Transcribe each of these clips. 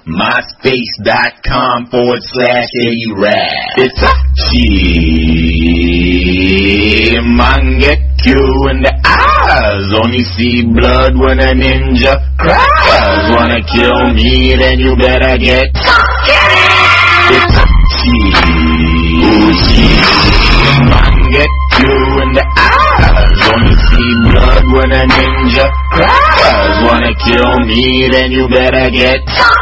MySpace.com/ArabRap. It's a man get you in the eyes. Only see blood when a ninja cries. Wanna kill me, then you better get it's a man get you in the eyes. Only see blood when a ninja cries. Wanna kill me, then you better get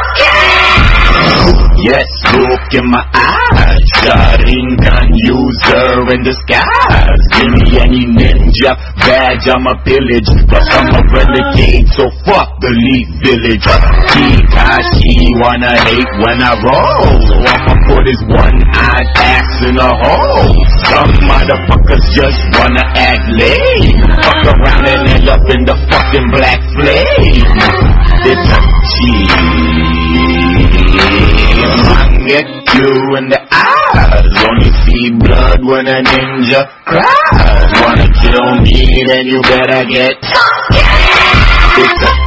yes, look in my eyes. Sharingan user in disguise. Give me any ninja badge, I'm a pillage. Plus I'm a renegade, so fuck the Leaf Village. Kikashi wanna hate when I roll, so I'ma put his one-eyed ass in a hole. Some motherfuckers just wanna act lame. Fuck around and end up in the fucking black flame. It's a get you in the eyes. Only see blood when a ninja cries. Wanna kill me, then you better get it's a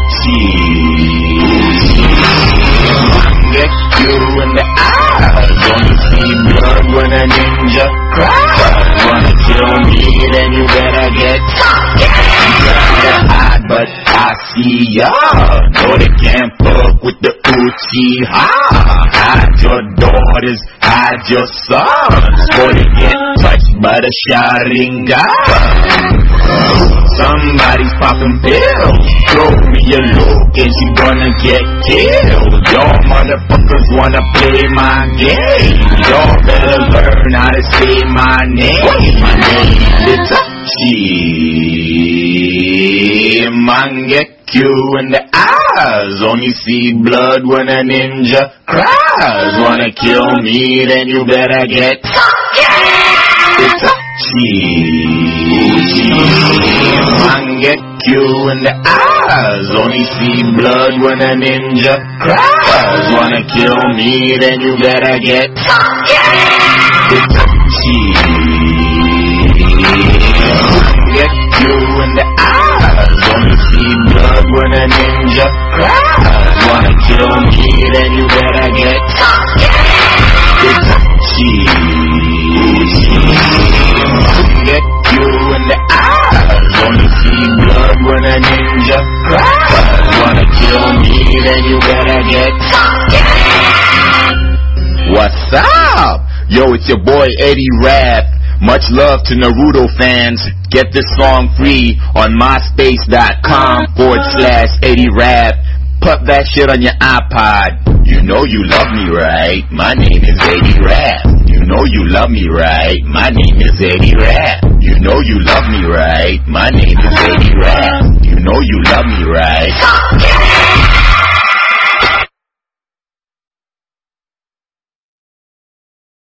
get you in the eyes. Only see blood when a ninja cries. Wanna kill me, then you better get but I see ya. No, they can't fuck with the Uchiha. Hide your daughters, hide your sons, before they get touched by the Sharingan. Somebody's popping pills. Throw me a look and she gonna get killed. Y'all motherfuckers wanna play my game. Y'all better learn how to say my name. My name is man get you in the eyes. Only see blood when a ninja cries. Wanna kill me, then you better get it's a man get you in the eyes. Only see blood when a ninja cries. Wanna kill me, then you better get it's a get you in the eyes. Only see blood when a ninja cries. Wanna kill me, then you better get it's a get you in the eyes. Only see blood when a ninja cries. Wanna kill me, then you better get what's up? Yo, it's your boy Eddie Rap. Much love to Naruto fans. Get this song free on MySpace.com/ArabRap. Put that shit on your iPod. You know you love me, right? My name is Eddie Rap. You know you love me, right? My name is Eddie Rap. You know you love me, right? My name is Eddie Rap. You know you love me, right?